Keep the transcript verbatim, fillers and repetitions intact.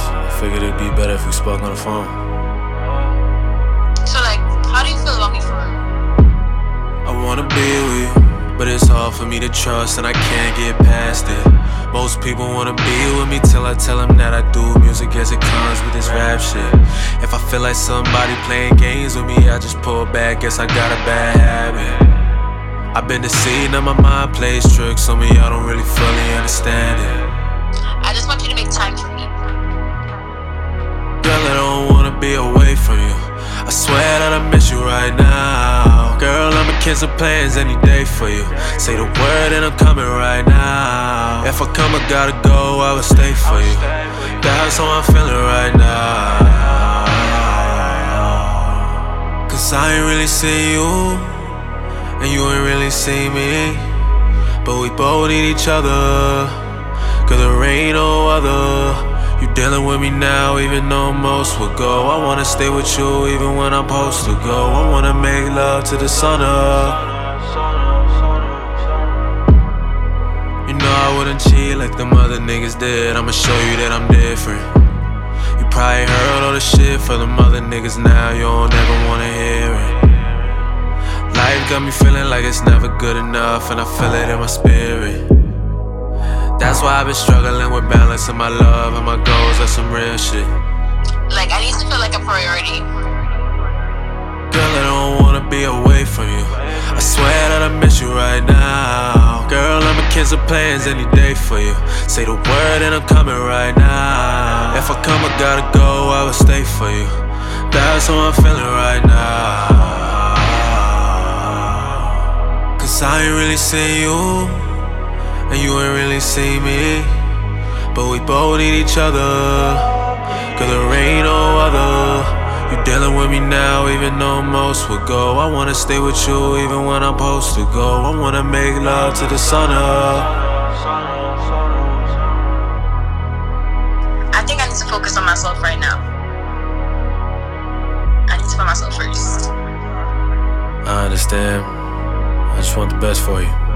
I figured it'd be better if we spoke on the phone. So like, how do you feel about me for real? I wanna be with you, but it's hard for me to trust and I can't get past it. Most people wanna be with me till I tell them that I do music as it comes with this rap shit. If I feel like somebody playing games with me, I just pull back, guess I got a bad habit. I've been deceived and my mind plays tricks on me, I don't really fully understand it. I just want you to make time for me. Girl, I don't wanna be away from you. I swear that I miss you right now. Girl, I'ma cancel plans any day for you. Say the word and I'm coming right now. If I come, I gotta go, I will stay for you. That's how I'm feeling right now. Cause I ain't really see you, and you ain't really see me. But we both need each other, cause there ain't no other. You dealing with me now, even though most would go. I wanna stay with you, even when I'm supposed to go. I wanna make love to the sun up. You know I wouldn't cheat like them other niggas did. I'ma show you that I'm different. You probably heard all the shit for them other niggas now. You don't ever wanna hear it. Life got me feeling like it's never good enough, and I feel it in my spirit. That's why I've been struggling with balancing my love and my goals. That's some real shit. Like, I need to feel like a priority. Girl, I don't wanna be away from you. I swear that I miss you right now. Girl, I'ma cancel plans any day for you. Say the word and I'm coming right now. If I come, I gotta go, I will stay for you. That's how I'm feeling right now. Cause I ain't really seen you, and you ain't really see me. But we both need each other, cause there ain't no other. You dealing with me now, even though most would go. I wanna stay with you, even when I'm supposed to go. I wanna make love to the sun up. I think I need to focus on myself right now. I need to put myself first. I understand. I just want the best for you.